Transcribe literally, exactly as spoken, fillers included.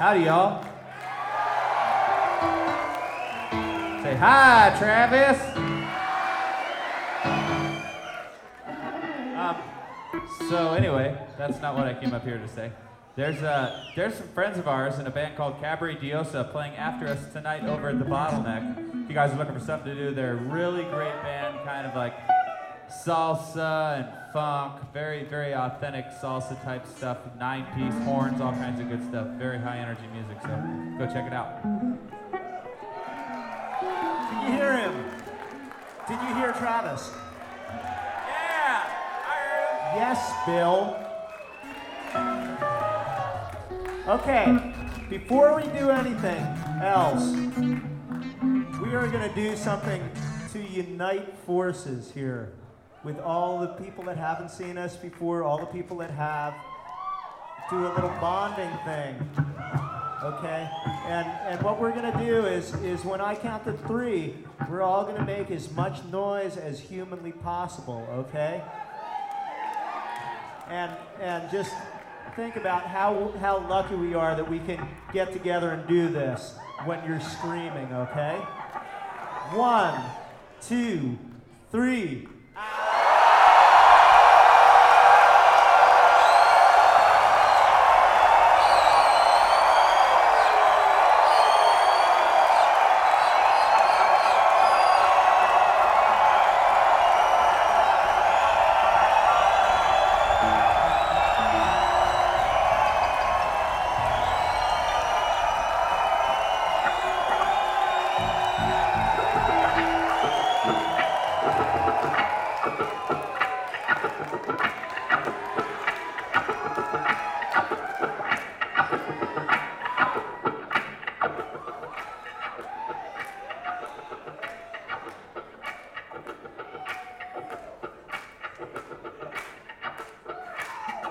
Howdy, y'all. Say hi, Travis. Um, so anyway, that's not what I came up here to say. There's uh, there's some friends of ours in a band called Cabaret Diosa playing after us tonight over at the Bottleneck. If you guys are looking for something to do, they're a really great band, kind of like salsa and funk, very, very authentic salsa type stuff, nine-piece horns, all kinds of good stuff, very high energy music, so go check it out. Did you hear him? Did you hear Travis? Yeah, I heard him. Yes, Bill. Okay, before we do anything else, we are going to do something to unite forces here with all the people that haven't seen us before, all the people that have, do a little bonding thing, okay? And and what we're gonna do is, is when I count to three, we're all gonna make as much noise as humanly possible, okay? And and just think about how, how lucky we are that we can get together and do this when you're screaming, okay? One, two, three,